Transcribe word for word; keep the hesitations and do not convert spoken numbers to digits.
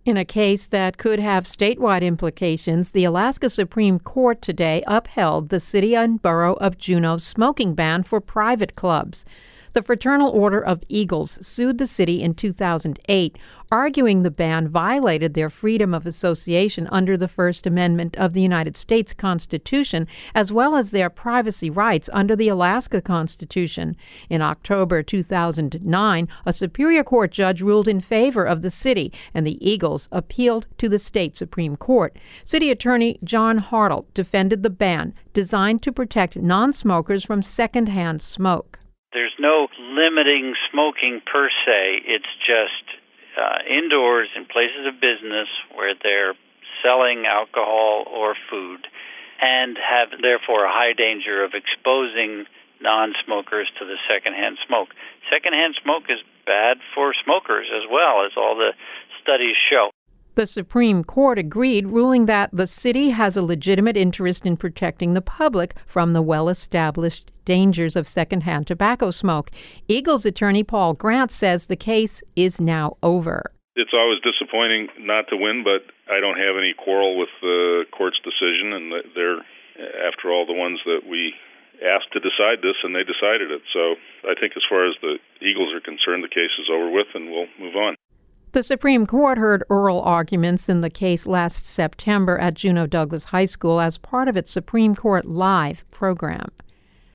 In a case that could have statewide implications, the Alaska Supreme Court today upheld the city and borough of Juneau's smoking ban for private clubs. The Fraternal Order of Eagles sued the city in two thousand eight, arguing the ban violated their freedom of association under the First Amendment of the United States Constitution, as well as their privacy rights under the Alaska Constitution. In October two thousand nine, a Superior Court judge ruled in favor of the city, and the Eagles appealed to the state Supreme Court. City Attorney John Hartle defended the ban, designed to protect non-smokers from secondhand smoke. There's no limiting smoking per se. It's just uh, indoors in places of business where they're selling alcohol or food and have therefore a high danger of exposing non-smokers to the secondhand smoke. Secondhand smoke is bad for smokers as well, as all the studies show. The Supreme Court agreed, ruling that the city has a legitimate interest in protecting the public from the well-established dangers of secondhand tobacco smoke. Eagles attorney Paul Grant says the case is now over. It's always disappointing not to win, but I don't have any quarrel with the court's decision, and they're, after all, the ones that we asked to decide this, and they decided it. So I think as far as the Eagles are concerned, the case is over with, and we'll move on. The Supreme Court heard oral arguments in the case last September at Juneau Douglas High School as part of its Supreme Court Live program.